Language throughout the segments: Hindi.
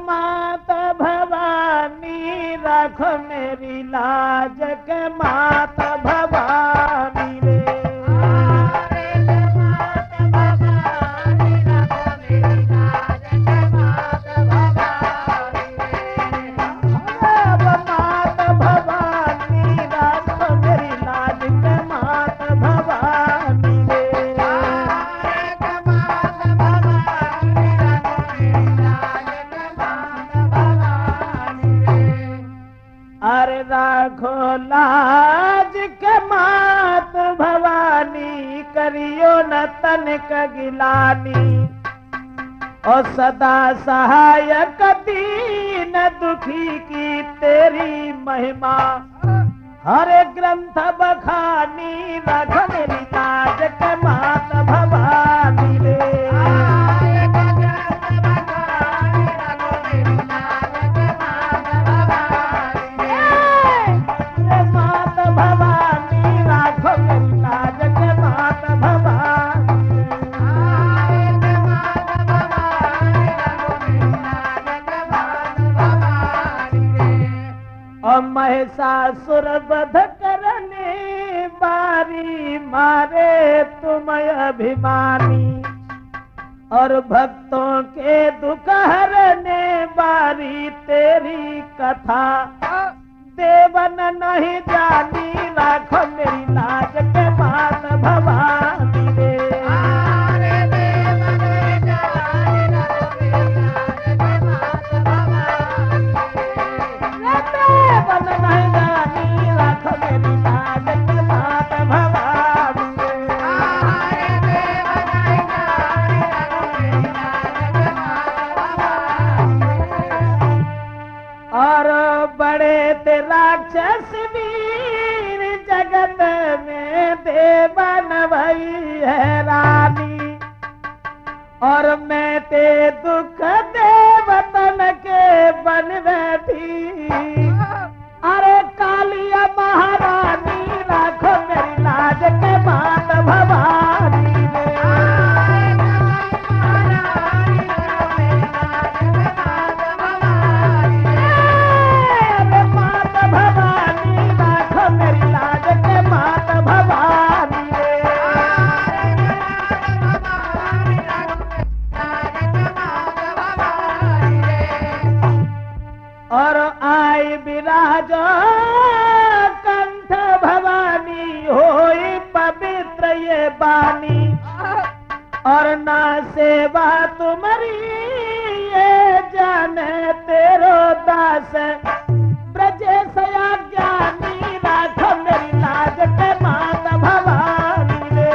मात भवानी रखो मेरी लाज के मात भवानी रे। अरे राखो लाज के मात भवानी करियो न तनिक गिलानी और सदा सहायक दीन दुखी की तेरी महिमा हरे ग्रंथ बखानी रख मेरी लाज के मात भवानी रे। महिषासुर वध करने बारी मारे तुम अभिमानी और भक्तों के दुख हरने बारी तेरी कथा देवन नहीं जानी राखो मेरी लाज के मात भवानी रे। और बड़े ते राक्षस वीर जगत में देवन भई है रानी और मैं ते दुख देवतन के बन बैठी अरे कालिया महारानी राखो मेरी लाज के मात भवानी रे। और आई विराजो कंठ भवानी होई पवित्र ये बानी और ना सेवा तुम्हारी ये जाने तेरो दास ब्रजेश ज्ञानी राखो मेरी लाज के मात भवानी रे।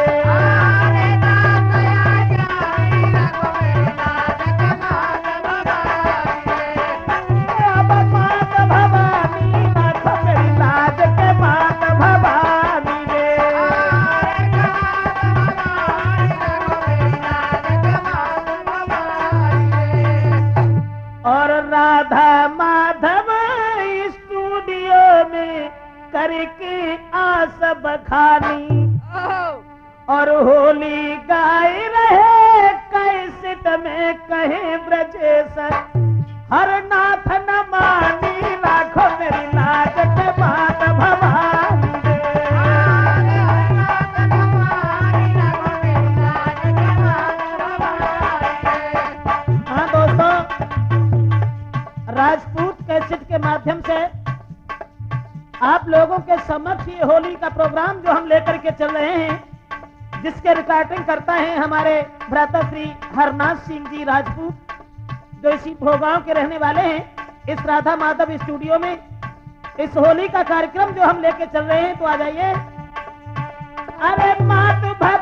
और राधा माधव स्टूडियो में करके आस बखानी और होली गाय रहे कैसेट में कहे ब्रजेश हर नाथ न मानी राखो मेरी लाज के मात भवानी रे। हाँ दोस्तों, राजपूत कैसेट के माध्यम से आप लोगों के समक्ष ये होली का प्रोग्राम जो हम लेकर के चल रहे हैं, जिसके रिकॉर्डिंग करता है हमारे भ्राता श्री हरनाथ सिंह जी राजपूत, जो इसी भोगांव के रहने वाले हैं। इस राधा माधव स्टूडियो में इस होली का कार्यक्रम जो हम लेके चल रहे हैं, तो आ जाइए। अरे मात